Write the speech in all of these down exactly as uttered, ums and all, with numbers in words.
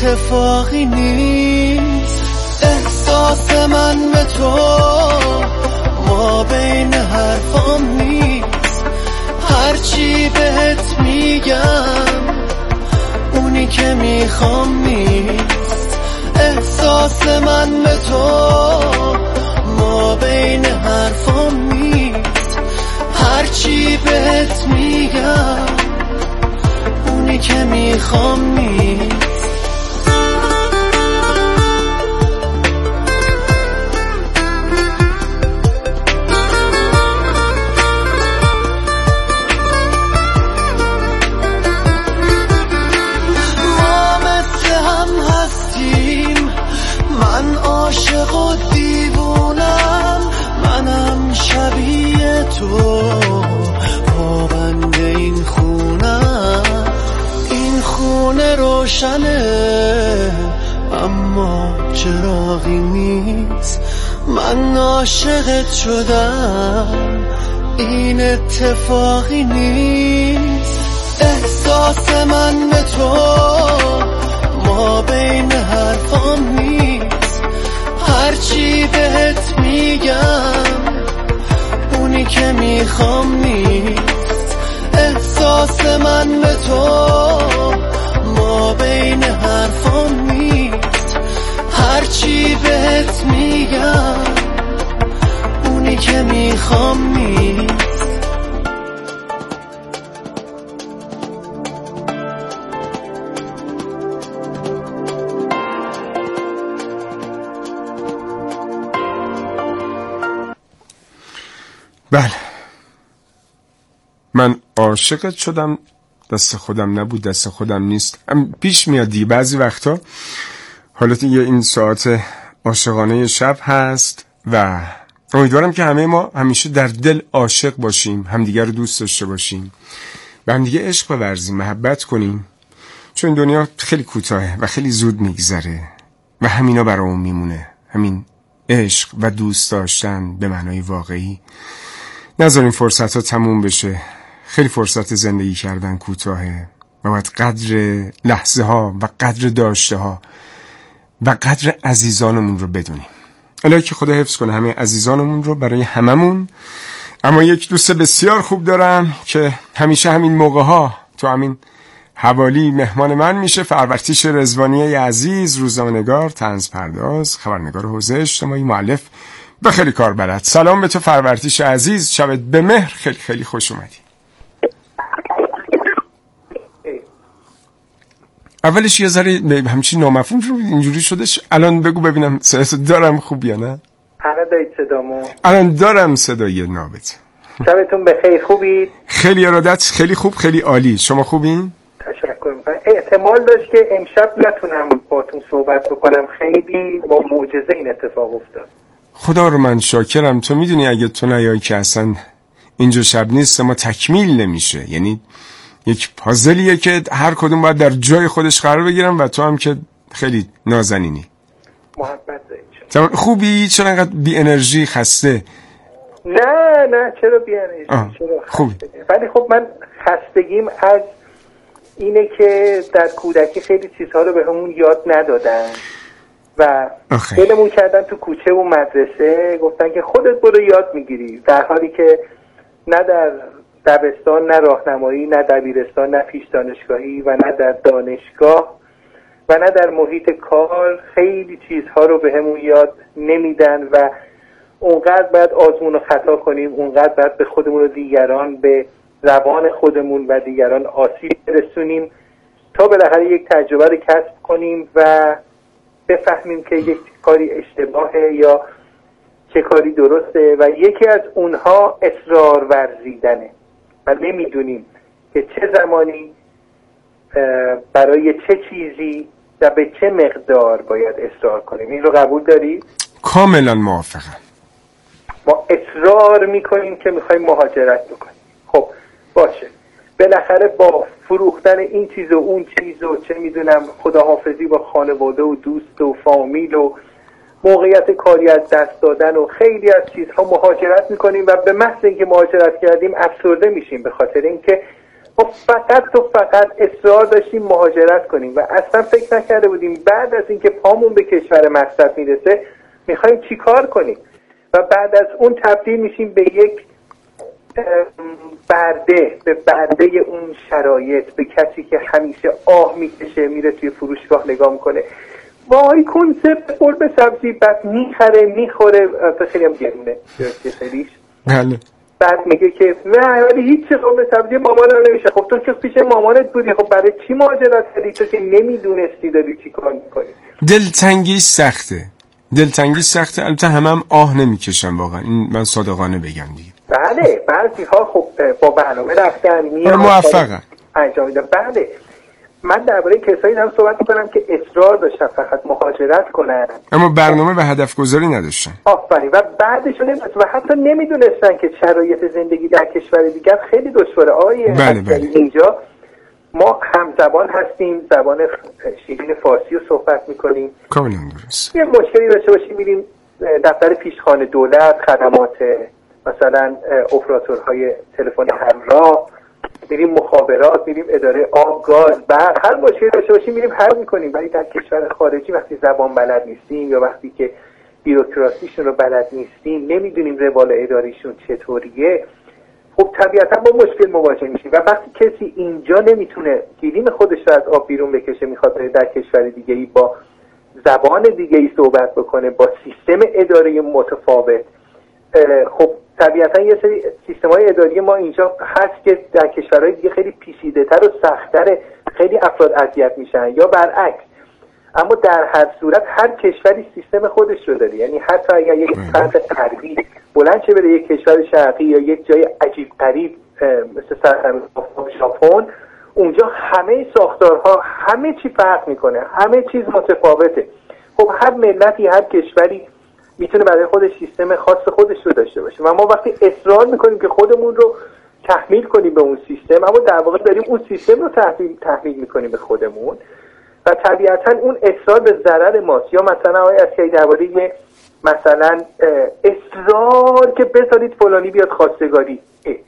اتفاقی نیست، احساس من به تو ما بین حرفام نیست. هرچی بهت میگم اونی که میخوام نیست، احساس من به تو ما بین حرفام نیست. هرچی بهت میگم اونی که میخوام نیست. من عاشق و دیوونم، منم شبیه تو پابند این خونم. این خونه روشنه اما چراغی نیست. من عاشقت شدم این اتفاقی نیست. احساس من به تو ما بین حرفام نیست. هرچی بهت میگم اونی که میخوام نیست. احساس من به تو ما بین حرفام نیست. هرچی بهت میگم اونی که میخوام نیست. بله، من عاشقت شدم، دست خودم نبود، دست خودم نیست. هم پیش میاد دیگه بعضی وقتا. حالت یه این ساعت عاشقانه شب هست و امیدوارم که همه ما همیشه در دل عاشق باشیم، همدیگه رو دوست داشته باشیم و همدیگه عشق بورزیم، محبت کنیم، چون دنیا خیلی کوتاهه و خیلی زود میگذره و همینا برامون میمونه، همین عشق و دوست داشتن به معنای واقعی. نذارین فرصت ها تموم بشه. خیلی فرصت زندگی کردن کوتاهه و باید قدر لحظه ها و قدر داشته ها و قدر عزیزانمون رو بدونیم. الهی که خدا حفظ کنه همه عزیزانمون رو برای هممون. اما یک دوست بسیار خوب دارم که همیشه همین موقع ها تو همین حوالی مهمان من میشه. فرورتیش رضوانی عزیز، روزنامه‌نگار، طنز پرداز، خبرنگار حوزه اجتماعی، مؤلف و خیلی کار بلد. سلام به تو فرورتیش عزیز، شبت به مهر. خیلی خیلی خوش اومدی. اولش یه ذره همچین نامفهوم شد، اینجوری شدش. الان بگو ببینم صداتو دارم خوب یا نه؟ الان دارید صدامو؟ الان دارم صدای نابت. شبتون بخیر، خوبید؟ خیلی ارادت، خیلی خوب، خیلی عالی. شما خوبین؟ تشکر میکنم. احتمال داشت که امشب نتونم باتون صحبت بکنم، خیلی با معجزه این اتفاق افتاد. خدا رو من شاکرم. تو میدونی اگه تو نیایی که اصلا اینجا شب نیست ما تکمیل نمیشه. یعنی یک پازلیه که هر کدوم باید در جای خودش قرار بگیرم و تو هم که خیلی نازنینی. محبت دارید. خوبی؟ چرا انقدر بی انرژی، خسته؟ نه نه چرا بی انرژی؟ چرا خوبی؟ ولی خب من خستگیم از اینه که در کودکی خیلی چیزها رو به همون یاد ندادن و دلمون کردن تو کوچه و مدرسه، گفتن که خودت برو یاد میگیری، در حالی که نه در دبستان، نه راهنمایی، نه دبیرستان، نه پیش دانشگاهی و نه در دانشگاه و نه در محیط کار خیلی چیزها رو به همون یاد نمیدن و اونقدر باید آزمون و خطا کنیم، اونقدر باید به خودمون و دیگران، به روان خودمون و دیگران آسیب برسونیم تا بالاخره یک تجربه رو کسب کنیم و بفهمیم که یک کاری اشتباهه یا چه کاری درسته و یکی از اونها اصرار ورزیدنه و نمیدونیم که چه زمانی برای چه چیزی و به چه مقدار باید اصرار کنیم. این رو قبول دارید؟ کاملا موافقم. ما اصرار میکنیم که میخوایم مهاجرت بکنیم. خب باشه، بالاخره با فروختن این چیز و اون چیز و چه میدونم خداحافظی با خانواده و دوست و فامیل و موقعیت کاری از دست دادن و خیلی از چیزها مهاجرت میکنیم و به محض اینکه مهاجرت کردیم افسرده میشیم، به خاطر اینکه ما فقط تو فقط اصرار داشتیم مهاجرت کنیم و اصلا فکر نکرده بودیم بعد از اینکه پامون به کشور مقصد میرسه میخوایم چی کار کنیم و بعد از اون تبدیل میشیم به یک برده، به برده اون شرایط، به کسی که همیشه آه میکشه میره توی فروشگاه نگاه میکنه وای کنسرت قرمه سبزی، بعد میخره میخوره خیلی هم گرونه خیلیش بله. بعد میگه که نه ولی هیچ قرمه سبزی مامانم نمیشه. خب تو که پیش مامانت بودی، خب برای چی مهاجرت کردی تو که نمیدونستی داری چی کار میکنی؟ دلتنگی سخته، دلتنگی سخته. البته همه هم آه نمیکشن واقعا، این من صادقانه بگم دیگه. بله بعضی ها خب با برنامه رفتن میان موفقن انجام میدن. بله من درباره کسایی دارم صحبت میکنم که اصرار داشتن فقط مهاجرت کنن اما برنامه و هدف گذاری نداشتن. آفرین. و بعدش و حتی نمیدونستن که شرایط زندگی در کشور دیگر خیلی دشواره. آیه بله بله. اینجا ما همزبان هستیم، زبان شیرین فارسی رو صحبت میکنیم، کاملا درست. یه مشکلی داشته باشیم میریم دفتر پیشخوان دولت، خدمات مثلا اپراتورهای تلفن همراه، میریم مخابرات، میریم اداره آب، گاز، برق، هر مشکلی داشته باشیم میریم حل میکنیم. ولی در کشور خارجی وقتی زبان بلد نیستیم یا وقتی که بیروکراسیشون رو بلد نیستیم، نمیدونیم روال اداریشون چطوریه، خب طبیعتا با مشکل مواجه میشیم. و وقتی کسی اینجا نمیتونه گلیم خودش رو از آب بیرون بکشه، میخواد در کشور دیگه‌ای با زبان دیگه‌ای صحبت بکنه، با سیستم اداری متفاوت، خب طبیعتا یه سری سیستم‌های اداری ما اینجا هست که در کشورهای دیگه خیلی پیچیده‌تر و سخت‌تر، خیلی افراد اذیت میشن یا برعکس. اما در هر صورت هر کشوری سیستم خودش رو داره. یعنی حتی اگر یک فرد غربی بلند شه بره یک کشور شرقی یا یک جای عجیب غریب مثل سرزمین ژاپن، اونجا همه ساختارها همه چی فرق میکنه، همه چیز متفاوته. خب هر ملتی هر کشوری میتونه برای خودش سیستم خاص خودش رو داشته باشه و ما وقتی اصرار میکنیم که خودمون رو تحمیل کنیم به اون سیستم، اما در واقع داریم اون سیستم رو تحمیل تحمیل میکنیم به خودمون و طبیعتا اون اصرار به ضرر ماست. یا مثلا آقای عسکری درباره مثلا اصرار که بذارید فلانی بیاد خواستگاری،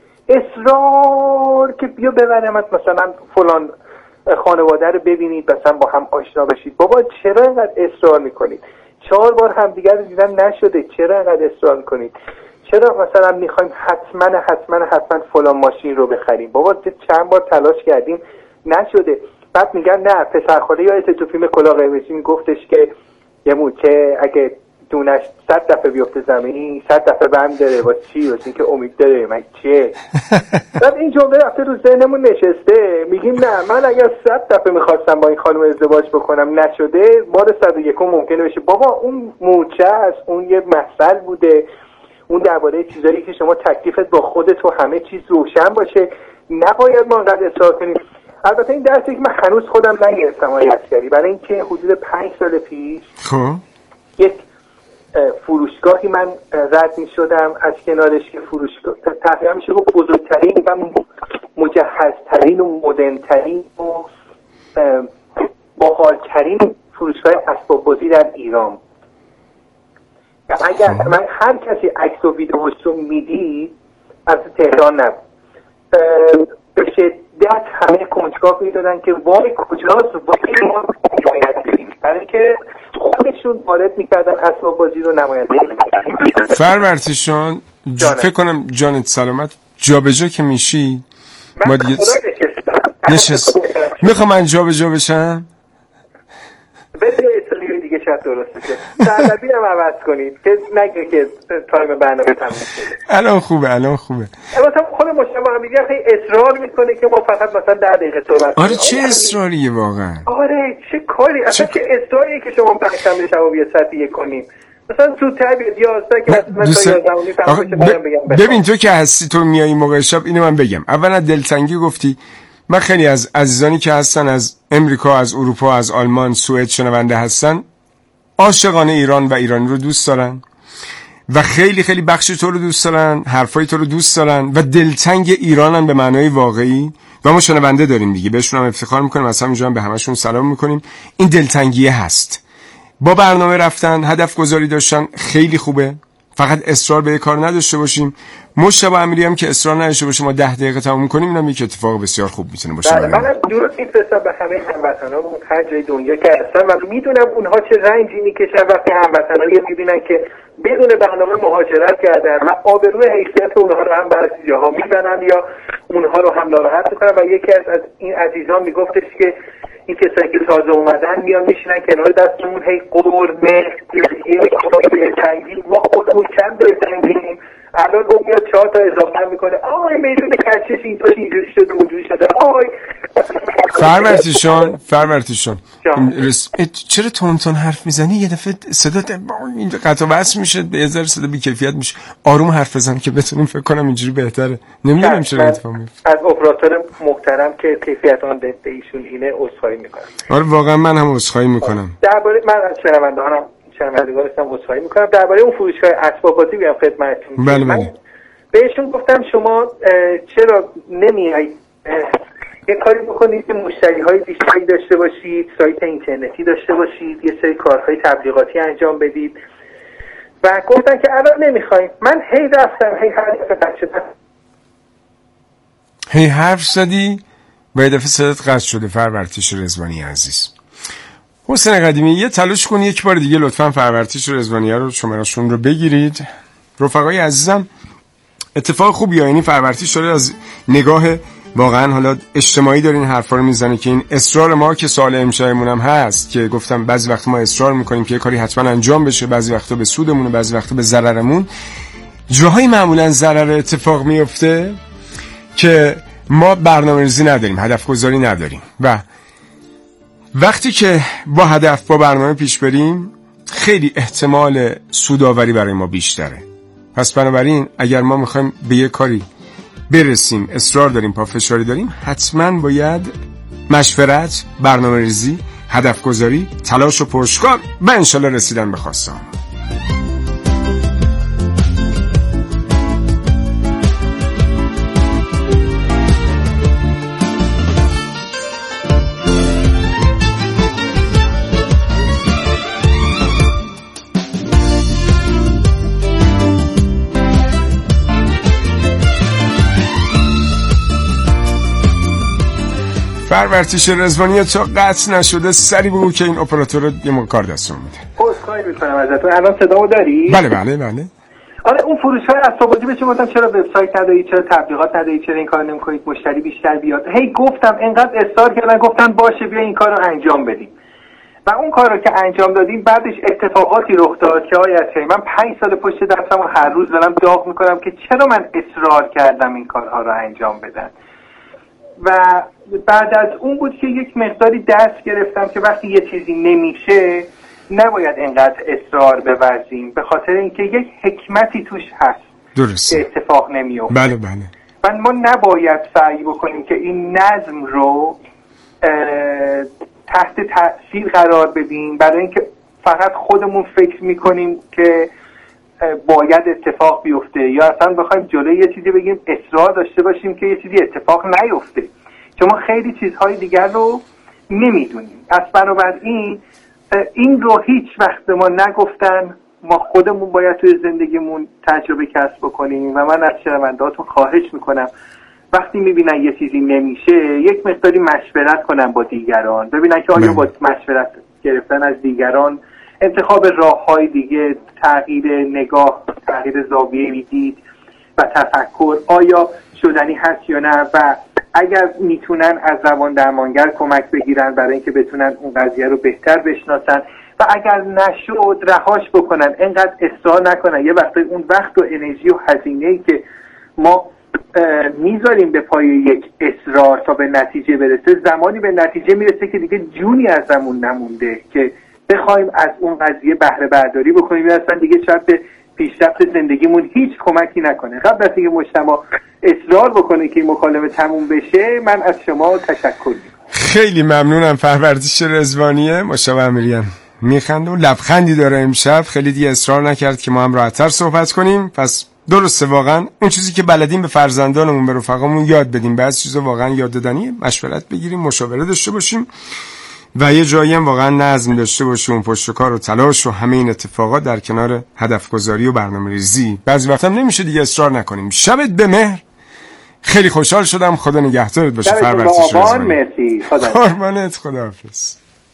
اصرار که بیا ببرمت مثلا فلان خانواده رو ببینید مثلا با هم آشنا بشید. بابا چرا اینقدر اصرار میکنید؟ چهار بار همدیگر رو دیدن نشده، چرا اینقدر اصرار میکنید؟ چرا مثلا میخوایم حتما حتما حتما فلان ماشین رو بخریم؟ بابا چند بار تلاش کردیم نشده. بعد میگن نه پسرخاله یادت تو فیلم کلاه قرمزی میگفتش که یه موچه اگه دونش صد دفعه بیفته زمین صد دفعه بم داره، با چی؟ واسه اینکه امید داره، من چیه؟ بعد این جمله رفته رو ذهنمون نشسته، میگیم نه من اگر صد دفعه میخواستم با این خانم ازدواج بکنم نشده، بار صد و یکم ممکنه بشه. بابا اون موچه است، اون یه مثل بوده، اون درباره چیزایی که شما تکلیفت با خودت و همه چیز روشن باشه، نباید ما انقدر اصرار کنیم. البته این درسی که من هنوز خودم نگرفتم آقای عسکری، برای اینکه حدود پنج سال پیش خب یک فروشگاهی من رد می شدم از کنارش که فروشگاه تقریبا میشه گفت بزرگترین و مجهزترین و مدرنترین و باحالترین فروشگاه اسباب بازی در ایران. اگر من هر کسی عکس و ویدئوش رو میدید از تهران نبود، به شدت همه کنجکاو میدادن که وای کجاست، وای ما نماید بریم، برای که خودشون وارد میکردن اسباب بازی رو نماید بریم. فرورتشان فکر کنم جانت سلامت جابجا که میشی ما دیگه نشست میخوام من جابجا بشم بده اصلی دیگه شاید درست بشه. سردبی هم عوض کنید که نگه که تایم برنامه تموم شده. الان خوبه الان خوبه. مثلا خود مشتبه هم دیگه خیلی اصرار میکنه که ما فقط مثلا ده دقیقه صحبت کنیم. آره چه اصراریه واقعا؟ آره چه کاری اصلا چه, چه اصراریه که شما پنجشنبه شب یه ساعتی کنیم. مثلا زودتر بیاد یازده که مثلا تا یازده تموم بشه بگم. ببین تو که هستی تو میای موقع شب اینو من بگم. اولا دلتنگی گفتی. من خیلی از عزیزانی که هستن از امریکا، از اروپا، از آلمان، سوئد شنونده هستن، عاشقانه ایران و ایرانی رو دوست دارن و خیلی خیلی بخش تو رو دوست دارن، حرفای تو رو دوست دارن و دلتنگ ایرانن به معنای واقعی و ما شنونده داریم دیگه، بهشون هم افتخار میکنیم، از همینجا هم به همشون سلام میکنیم. این دلتنگیه هست. با برنامه رفتن، هدف گذاری داشتن خیلی خوبه، فقط اصرار به کار نداشته باشیم. مجتبی امیری هم که اصرار نداشته باشه ما ده دقیقه تموم کنیم، اینم یک اتفاق بسیار خوب میتونه باشه. بله من درست میفرستم به همه هموطنانمون هر جای دنیا که هستن و میدونم اونها چه رنجی میکشن وقتی هموطنایی میبینن که بدون برنامه مهاجرت کردن و آبروی حیثیت اونها رو هم بعضی جاها میزنن یا اونها رو هم ناراحت میکنن. و یکی از, از این عزیزان میگفتش که این کسایی که تازه اومدن میان میشینن کنار دستمون هی قرمه یه تنگی ما خودمون چند بزنگیم الان اون میاد چهار تا اضافه میکنه آی میدون کچش این تو اینجوری شده اونجوری شده. آی فرورتیشان فرورتیشان رس... چرا تون تون حرف میزنی؟ یه دفعه صدا این قطع و وصل میشه، به یه ذره صدا بی‌کیفیت میشه. آروم حرف بزن که بتونیم فکر کنم اینجوری بهتره. نمیدونم چرا اتفاق میفته. از اپراتور محترم که کیفیت آن ده ایشون اینه عذرخواهی میکنم. آره واقعا من هم عذرخواهی میکنم. درباره من از شنوندگانم شنوندگان هستم عذرخواهی میکنم. درباره اون فروشگاه اسباب بازی بیام خدمتتون. بله بله. بهشون گفتم شما چرا نمیایید یه کاری بکنید که مشتری‌های بیشتری داشته باشید، سایت اینترنتی داشته باشید، یه سری کارهای تبلیغاتی انجام بدید. و گفتن که الان نمیخوایم. من هی رفتم هی حرف قطع شدم هی حرف زدی و یه دفعه صدات قطع شده. فرورتیش رضوانی عزیز، حسین قدیمی یه تلاش کن یک بار دیگه لطفاً فرورتیش رضوانی رو شماره‌شون رو بگیرید. رفقای عزیزم اتفاق خوبیه، یعنی فرورتیش شده از نگاه واقعا حالا اجتماعی داره این حرفا رو میزنه که این اصرار ما که سوال امشبمون هم هست که گفتم بعضی وقت ما اصرار میکنیم که یه کاری حتما انجام بشه، بعضی وقتا به سودمون، بعضی وقتا به ضررمون. جاهای معمولا ضرر اتفاق میفته که ما برنامه‌ریزی نداریم، هدف گذاری نداریم و وقتی که با هدف با برنامه پیش بریم خیلی احتمال سودآوری برای ما بیشتره. پس بنابراین اگر ما میخوایم به یه کاری برسیم، اصرار داریم، پافشاری داریم، حتما باید مشورت، برنامه ریزی، هدف گذاری، تلاش و پرشکار و انشالله رسیدن به خواسته ها. فرورتیش رضوانی تا قطع نشده سری بگو که این اپراتور یه ما کار دستون میده. عذرخواهی میکنم ازتون. الان صدامو داری؟ بله بله بله. آره اون فروشگاه اسباب بازی بهش گفتم چرا وبسایت نداری، چرا تبلیغات نداری، چرا این کارو نمیکنید مشتری بیشتر بیاد. هی گفتم انقدر اصرار کردن، گفتن باشه بیا این کارو انجام بدیم. و اون کارو که انجام دادیم بعدش اتفاقاتی رخ داد که آیت من پنج سال پشت دستم و هر روز دارم داغ میکنم که چرا من اصرار کردم این کارها رو انجام بدم. و بعد از اون بود که یک مقداری دست گرفتم که وقتی یه چیزی نمیشه نباید انقدر اصرار بورزیم، به خاطر اینکه یک حکمتی توش هست. درسته. که اتفاق نمیفته. بله بله. و ما نباید سعی بکنیم که این نظم رو تحت تأثیر قرار بدیم برای اینکه فقط خودمون فکر میکنیم که باید اتفاق بیفته یا اصلا بخوایم جلوی یه چیزی بگیم اصرار داشته باشیم که یه چیزی اتفاق نیفته، چون ما خیلی چیزهای دیگر رو نمیدونیم. پس بنابراین این رو هیچ وقت به ما نگفتن، ما خودمون باید توی زندگیمون تجربه کسب بکنیم. و من از شنوندهاتون خواهش میکنم وقتی میبینن یه چیزی نمیشه یک مقداری مشورت کنن با دیگران، ببینن که آیا با مشورت گرفتن از دیگران، انتخاب راه‌های دیگه، تغییر نگاه، تغییر زاویه دید و تفکر آیا شدنی هست یا نه، و اگر میتونن از روان درمانگر کمک بگیرن برای اینکه بتونن اون قضیه رو بهتر بشناسن، و اگر نشد رهاش بکنن، اینقدر اصرار نکنن. یه وقتی اون وقت و انرژی و هزینه‌ای که ما میذاریم به پای یک اصرار تا به نتیجه برسه، زمانی به نتیجه میرسه که دیگه جونی ازمون نمونده که بخوایم از اون قضیه بهره برداری بکنیم، یا اصلا دیگه شاید به پیشرفت زندگیمون هیچ کمکی نکنه. قبل از اینکه مجتمع اصرار بکنه که این مکالمه تموم بشه، من از شما تشکر میکنم. خیلی ممنونم. فرورتیش رضوانیه. مجتبی امیری میخنده و لبخندی داره امشب، خیلی دیگه اصرار نکرد که ما هم راحت‌تر صحبت کنیم. پس درسته، واقعا اون چیزی که بلدیم به فرزندانمون، به رفقامون یاد بدیم. بعضی چیزا واقعا یاد دادنیه، مشورت بگیریم، مشاوره داشته باشیم و یه جایی هم واقعا نظم داشته باشه، اون پشت کار و تلاش و همه این اتفاقات در کنار هدف گذاری و برنامه‌ریزی. بعضی وقتا نمیشه دیگه، اصرار نکنیم. شبت به مهر. خیلی خوشحال شدم. خدا نگهدارت باشه. فرورزش رضوانی. مرسی. خدا قربانت. خداحافظ.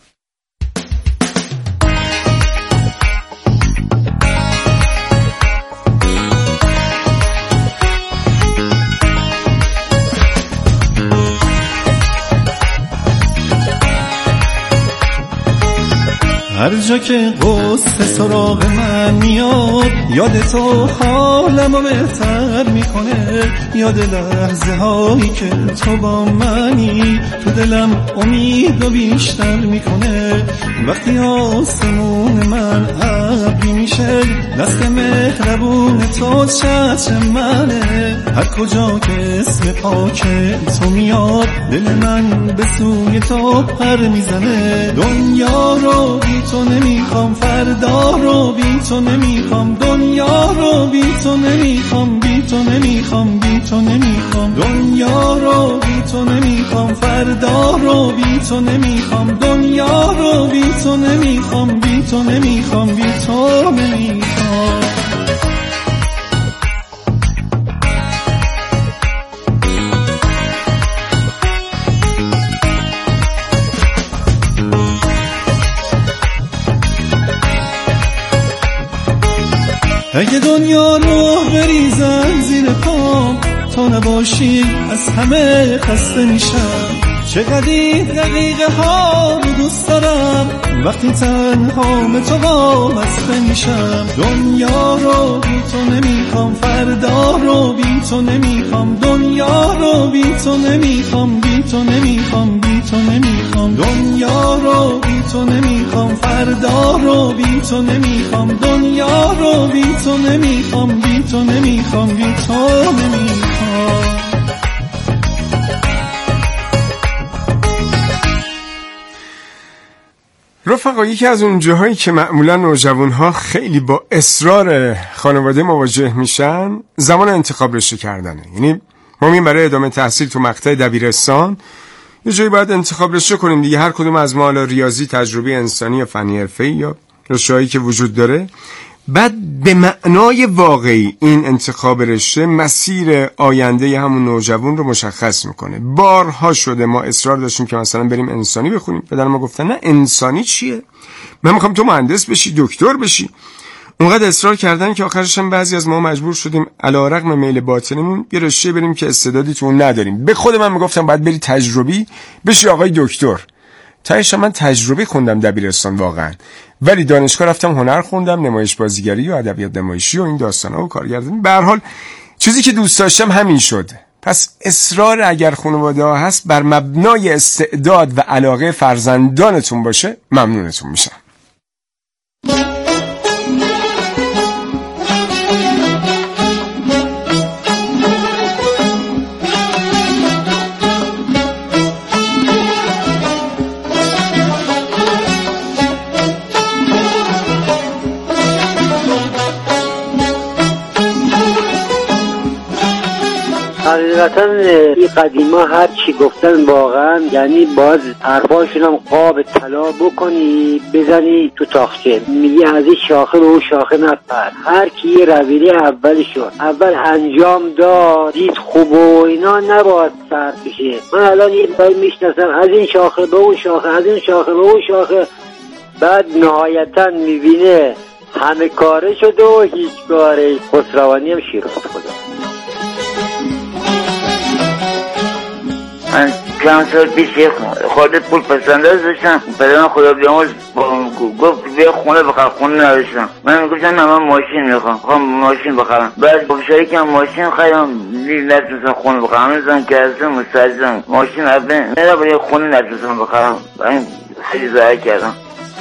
هر جا که قصه سراغ من میاد، یاد تو حالمو بهتر میکنه. یاد لحظه هایی که تو با منی، تو دلم امید و بیشتر میکنه. وقتی آسمون من ابری میشه، دست مهربون تو چتر منه. هر کجا که اسم پاک تو میاد، دل من به سوی تو پر میزنه. دنیا رو بی تو نمیخوام، فردا رو بی تو نمیخوام. دنیا رو بی تو نمیخوام، بی تو نمیخوام، بی تو نمیخوام. دنیا رو بی تو نمیخوام، فردا رو بی تو نمیخوام. دنیا رو بی تو نمیخوام، بی تو نمیخوام، بی تو نمیخوام. اگه دنیا رو بریزن زیر پام، تو نباشی از همه خسته میشم. چقدر این دقیقه ها رو دوست دارم، وقتی تنها به تو وابسته میشم. دنیا رو بی تو نمیخوام، فردا رو بی تو نمیخوام. دنیا رو بی تو نمیخوام، بی تو نمیخوام، بی تو نمیخوام. دنیا رو بی تو نمیخوام، فردا رو بی تو نمیخوام. دنیا رو بی تو نمیخوام، بی تو نمیخوام، بی تو نمیخوام. رفقا، یکی از اون جاهایی که معمولا نوجوانها خیلی با اصرار خانواده مواجه میشن، زمان انتخاب رشته کردنه. یعنی ما میگیم برای ادامه تحصیل تو مقطع دبیرستان یه جایی باید انتخاب رشته کنیم دیگه. هر کدوم از ما، حالا ریاضی، تجربی انسانی یا فنی حرفه‌ای یا رشته‌هایی که وجود داره، بعد به معنای واقعی این انتخاب رشته مسیر آینده همون نوجوان رو مشخص میکنه. بارها شده ما اصرار داشتیم که مثلا بریم انسانی بخونیم، پدر ما گفتن نه انسانی چیه، من میخوام تو مهندس بشی، دکتر بشی. اونقدر اصرار کردن که آخرش هم بعضی از ما مجبور شدیم علیرغم میل باطنمون یه رشته بریم که استعدادی تو اون نداریم. به خود من میگفتم باید بری تجربی بشی آقای دکتر. تایش من تجربی خوندم دبیرستان واقعا، ولی دانشگاه رفتم هنر خوندم، نمایش بازیگری و ادبیات نمایشی و این داستانا و کارگردانی. به هر حال چیزی که دوست داشتم همین شد. پس اصرار اگر خانواده ها هست بر مبنای استعداد و علاقه فرزندانتون باشه، ممنونتون میشم. حقیقتا این قدیما هر چی گفتن واقعا، یعنی باز حرفاشون هم قاب طلا بکنی بزنی تو تاخچه. میگه از این شاخه به اون شاخه نپر، هر کی یه رویده اولی شد، اول انجام داد، دید خوب و اینا نباید سر بشه. من الان یه بایی میشناسم از این شاخه به اون شاخه، از این شاخه به اون شاخه، بعد نهایتا میبینه همه کاره شده و هیچ کاره. خسروانی هم شیراز. خدا من چند سال پیش خالد پول پسنداز داشتم، پدرم خدا بیامرز گفت بیا خونه بخر، خونه نداشتم. من گفتم نه من ماشین میخوام، خواهم ماشین بخرم. بعد با شریکم ماشین خریدم، نتونستم خونه بخرم. هنوزم که هستم مستعجلم ماشین اصلا نه باید خونه نتونستم بخرم. من خیلی ضایع کردم.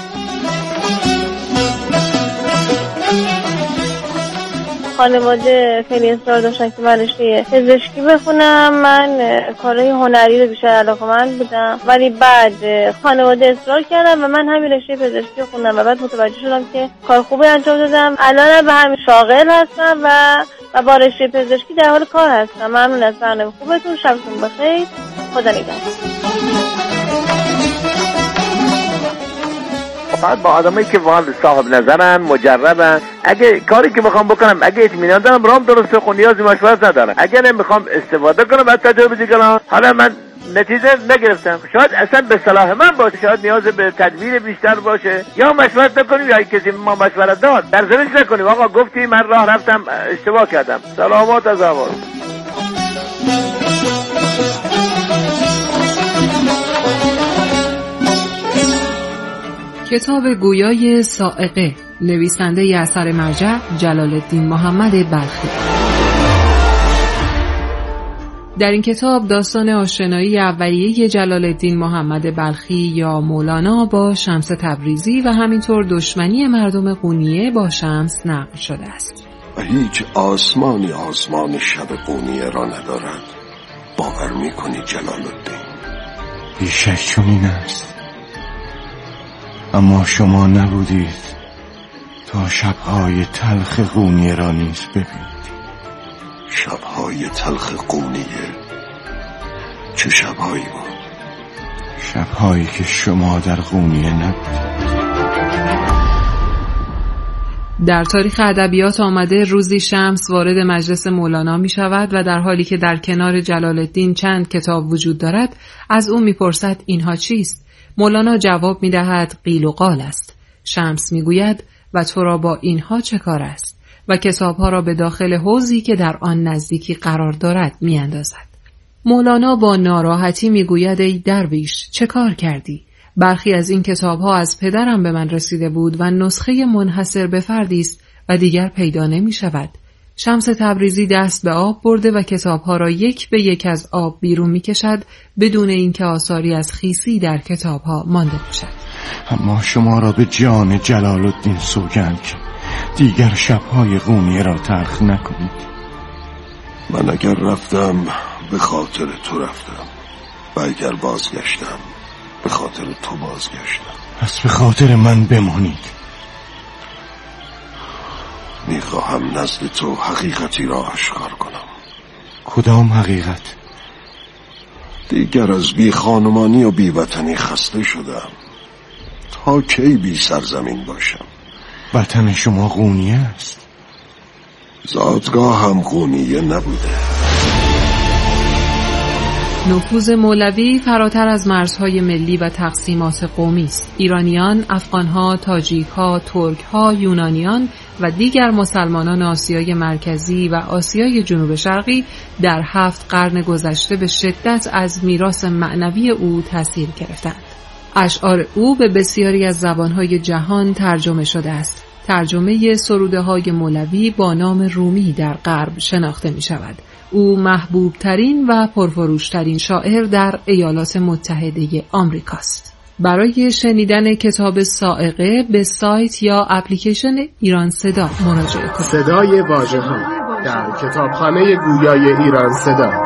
خانواده خیلی اصرار داشتن که من رشته پزشکی بخونم. من کارهای هنری رو بیشتر علاقه‌مند بودم، ولی بعد خانواده اصرار کردن و من همین رشته پزشکی خوندم و بعد متوجه شدم که کار خوبی انجام دادم. الان به همین شاغل هستم و و با رشته پزشکی در حال کار هستم. ممنون از برنامه خوبتون. شبتون بخیر. خدا نگهدار. فقط با آدمایی که واقعا صاحب نظرن، مجربن. اگه کاری که میخوام بکنم، اگه اطمینان دارم رام درسته، خود نیازی مشورت ندارم. اگه نمیخوام استفاده کنم از تجربه دیگران، حالا من نتیجه نگرفتم، شاید اصلا به صلاح من باشه، شاید نیاز به تدبیر بیشتر باشه، یا مشورت نکنیم یا کسی ما مشورت داد در زنش نکنیم آقا گفتی من راه رفتم اشتباه کردم. سلامات از آواز. کتاب گویای صاعقه، نویسنده ی اثر مرجع جلال الدین محمد بلخی. در این کتاب داستان آشنایی اولیه جلال الدین محمد بلخی یا مولانا با شمس تبریزی و همینطور دشمنی مردم قونیه با شمس نقل شده است. و هیچ آسمانی آسمان شب قونیه را ندارد. باور میکنی جلال الدین؟ بیشک چنین است، اما شما نبودید تا شبهای تلخ قونیه را نیز ببینید. شبهای تلخ قونیه چه شبهایی بود؟ شبهایی که شما در قونیه نبودید. در تاریخ ادبیات آمده روزی شمس وارد مجلس مولانا می شود و در حالی که در کنار جلال الدین چند کتاب وجود دارد از او می پرسد اینها چیست؟ مولانا جواب می دهد قیل و قال است. شمس می گوید و تو را با اینها چه کار است؟ و کتابها را به داخل حوضی که در آن نزدیکی قرار دارد می اندازد. مولانا با ناراحتی می گوید ای درویش چه کار کردی؟ برخی از این کتابها از پدرم به من رسیده بود و نسخه منحصر به فردی است و دیگر پیدا نمی شود. شمس تبریزی دست به آب برده و کتابها را یک به یک از آب بیرون می کشد بدون اینکه آثاری از خیسی در کتابها مانده باشد. اما شما را به جان جلال الدین سوگند که دیگر شبهای قونیه را تلخ نکنید. من اگر رفتم به خاطر تو رفتم و اگر بازگشتم به خاطر تو بازگشتم. پس به خاطر من بمانید. میخواهم نزد تو حقیقتی را آشکار کنم. کدام حقیقت؟ دیگر از بی خانمانی و بی وطنی خسته شدم. تا کی بی سرزمین باشم؟ وطن شما قونیه است. زادگاه هم قونیه نبوده. نفوذ مولوی فراتر از مرزهای ملی و تقسیمات قومی است. ایرانیان، افغانها، تاجیکها، ترکها، یونانیان و دیگر مسلمانان آسیای مرکزی و آسیای جنوب شرقی در هفت قرن گذشته به شدت از میراث معنوی او تأثیر گرفتند. اشعار او به بسیاری از زبانهای جهان ترجمه شده است. ترجمه سروده‌های مولوی با نام رومی در غرب شناخته می شود. او محبوب ترین و پرفروشترین شاعر در ایالات متحده آمریکاست. برای شنیدن کتاب صاعقه به سایت یا اپلیکیشن ایران صدا مراجعه کنید. صدای واژه‌ها در کتابخانه گویای ایران صدا،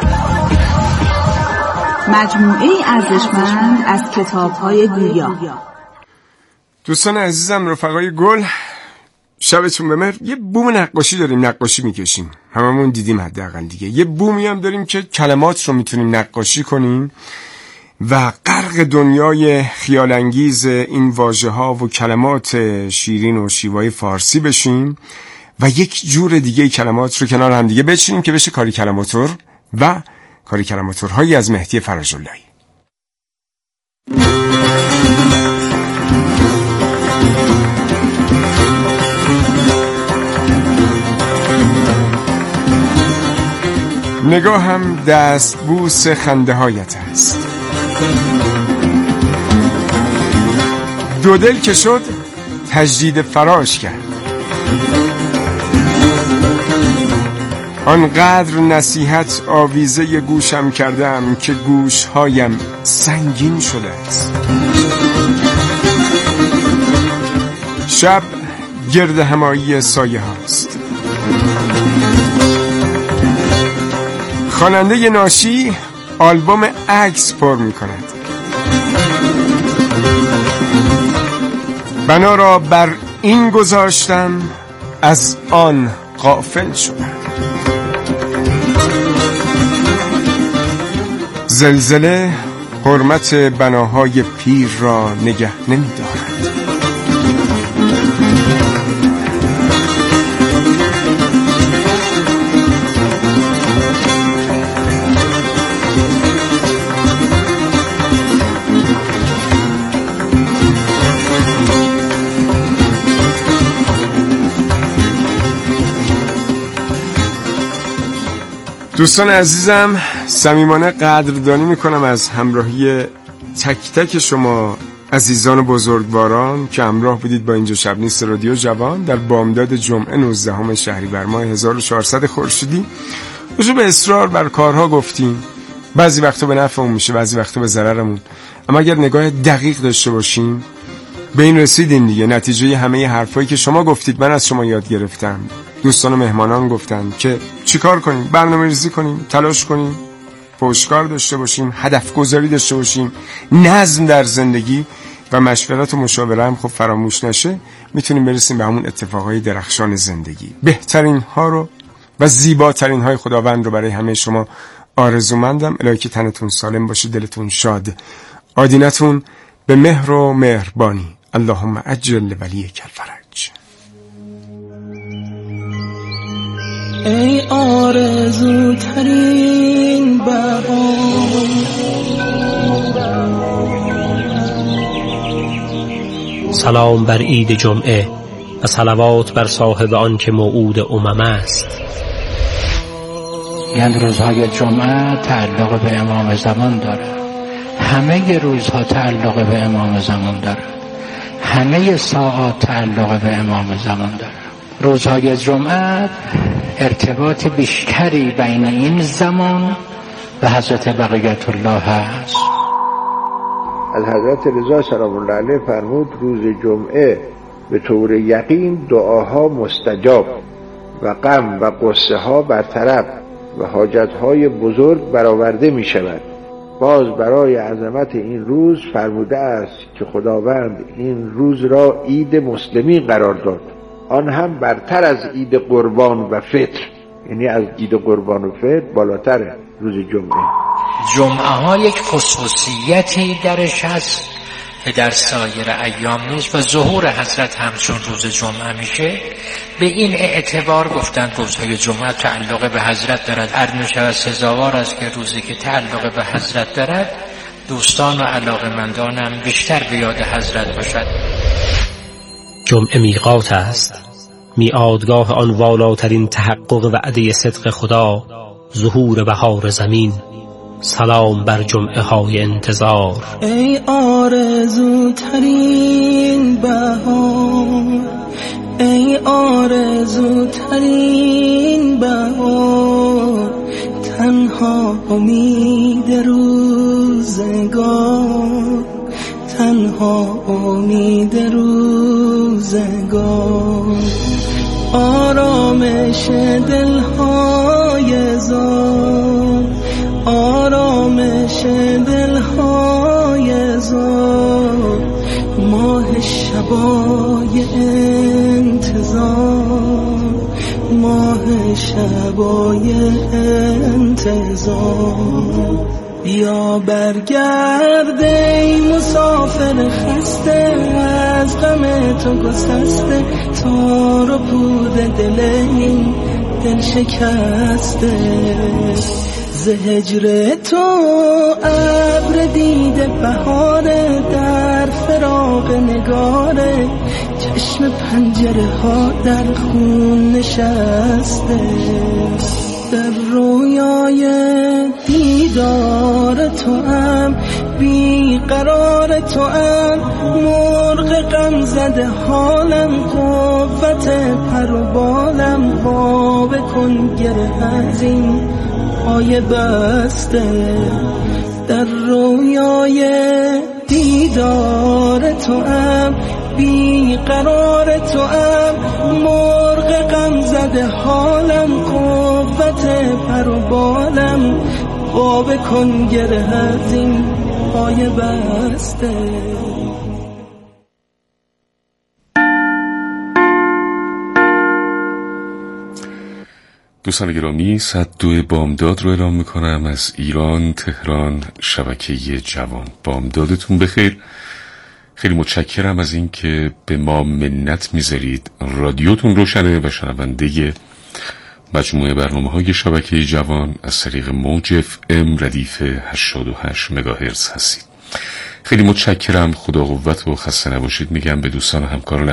مجموعه ارزشمند از کتاب‌های گویا. دوستان عزیزم، رفقای گل، شبتون بخیر. یه بوم نقاشی داریم، نقاشی میکشیم، هممون دیدیم حداقل دیگه. یه بومی هم داریم که کلمات رو میتونیم نقاشی کنیم و غرق دنیای خیال انگیز این واژه ها و کلمات شیرین و شیوای فارسی بشیم و یک جور دیگه کلمات رو کنار هم دیگه بچینیم که بشه کاری کلماتور و کاری کلماتورهایی از مهدی فرج‌اللهی. نگاه هم دست بوس خنده هایت است. دو دل که شد تجدید فراش کرد. آنقدر نصیحت آویزه گوشم کردم که گوشهایم سنگین شده است. شب گرد همایی سایه هاست. خواننده ناشی آلبوم عکس پر می کند. بنا را بر این گذاشتم، از آن غافل شدم. زلزله حرمت بناهای پیر را نگه نمی دارد. دوستان عزیزم، صمیمانه قدردانی میکنم از همراهی تک تک شما عزیزان و بزرگواران که همراه بودید با اینجا شب نیست رادیو جوان در بامداد جمعه نوزدهم شهریور ماه هزار و چهارصد خورشیدی. راجع به اصرار بر کارها گفتیم، بعضی وقتا به نفعمون میشه، بعضی وقتا به ضررمون، اما اگر نگاه دقیق داشته باشیم به این رسیدیم دیگه. نتیجه همه حرفایی که شما گفتید من از شما یاد گرفتم، دوستان و مهمانان گفتن که چیکار کنیم، برنامه‌ریزی کنیم، تلاش کنیم، پشتکار داشته باشیم، هدف گذاری داشته باشیم، نظم در زندگی و مشورت و مشاوره هم خب فراموش نشه، میتونیم برسیم به همون اتفاقهای درخشان زندگی. بهترین ها رو و زیباترین های خداوند رو برای همه شما آرزومندم. الهی که تنتون سالم باشه، دلتون شاد، آدینتون به مهر و مهربانی. اللهم عجل ولیک الفرج. ای آرزوترین بهار، سلام بر عید جمعه و صلوات بر صاحب آن که موعود امم است. یعنی روزهای جمعه تعلق به امام زمان داره، همه روزها تعلق به امام زمان داره، همه ساعات تعلق به امام زمان داره. روزهای جمعه ارتباط بیشتری بین این زمان و حضرت بقیت الله هست. از حضرت رضا سلام الله علیه فرمود روز جمعه به طور یقین دعاها مستجاب و غم و قصه ها برطرف و حاجت های بزرگ برآورده می شود. باز برای عظمت این روز فرموده است که خداوند این روز را عید مسلمین قرار داد، آن هم برتر از عید قربان و فطر، یعنی از عید قربان و فطر بالاتره روز جمعه. جمعه ها یک خصوصیتی درش هست که در سایر ایام نیست و ظهور حضرت همچون روز جمعه میشه. به این اعتبار گفتن روزهای جمعه تعلق به حضرت دارد. عرض می‌شود سزاوار است که روزی که تعلق به حضرت دارد دوستان و علاقه‌مندانم بیشتر به یاد حضرت باشد. جمعه میقات است، میعادگاه آن والاترین تحقق وعده صدق خدا، ظهور بهار زمین. سلام بر جمعه های انتظار. ای آرزوترین بهار، ای آرزوترین بهار، تنها امید روزگار، تنها امید روزگار، آرامش دلهای زار، آرامش دلهای زار، ماه شبای انتظار، ماه شبای انتظار. بیا برگرد ای مسافر خسته، از غم تو گسسته، تار و پود دل این دل شکسته. ز هجر تو ابر دیده بهاره، در فراق نگاره، چشم پنجره ها در خون نشسته. در رویای دیدار تو ام، بی قرار تو ام، مرغ غم زده حالم، قوت پر و بالم، خواب کن گره از این پای بسته. در رویای دیدار تو ام، بی قرار تو ام، مرغ غم زده حالم، قوت پر و بالم، خواب کن گره از این پای بسته. دوستان گرامی، صد دو بامداد رو اعلام میکنم از ایران، تهران، شبکه جوان. بامدادتون بخیر. خیلی متشکرم از این که به ما منت میذارید. رادیوتون روشنه و شنونده مجموعه برنامه های شبکه جوان از طریق موج اف ام ردیف هشتاد و هشت مگاهرتز هستید. خیلی متشکرم. خدا قوت و خسته نباشید میگم به دوستان و همکاران